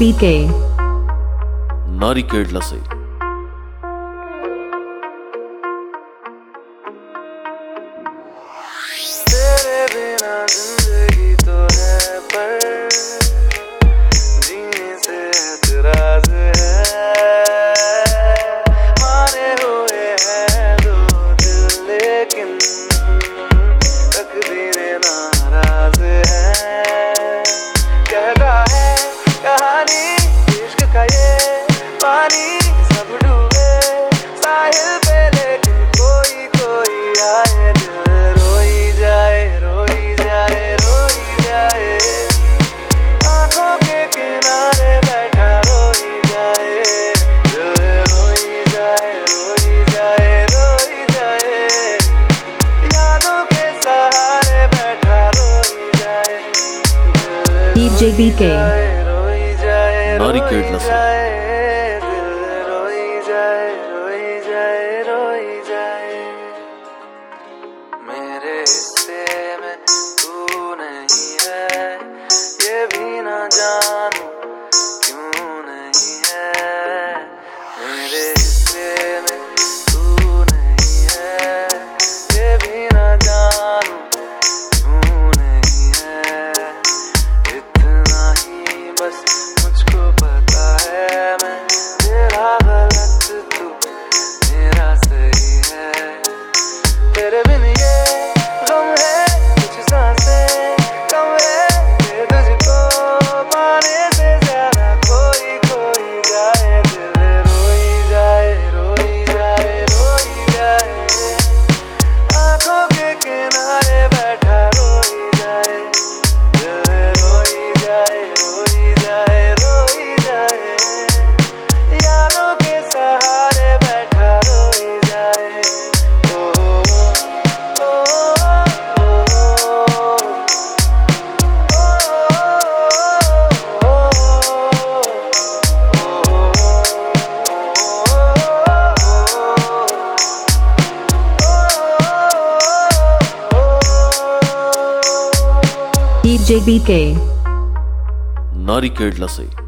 BK नारिकेळला सई तेरे बिना जिंदगी तो है पर जीने से एतराज है। माने हुए हैं दो दिल लेकिन तकदीरें नाराज है। कहता है कहानी इश्क का ये पानी सब डूबे साहिल पे लेकिन कोई कोई आए दिल रोई जाए रोई जाए रोई जाए। आंखों के किनारे बैठा रोई जाए दिल रोई जाए रोई जाए रोई जाए। यादों के सहारे बैठा रोई जाए DJ BK रोई जाए नारिकेळला सई रोई जाए रोई जाए रोई जाए। मेरे हिस्से में तू नहीं है ये भी ना जानू क्यों नहीं है। मेरे हिस्से में तू नहीं है ये भी ना जानू क्यों नहीं है। इतना ही बस मुझको पता है मैं तेरा गलत तू मेरा सही है। तेरे बिन ये गम है कुछ सांसें कम है ये तुझको पाने से ज्यादा कोई कोई जाए दिल रोई जाए रोई जाए रोई जाए। आंखों के किनारे बैठा रोई जाए दिल रोई जाए रोई जाए रोई जाए। यादों के सहारे बैठा रोई जाए ओ ओ DJ BK नारिकेळला सई।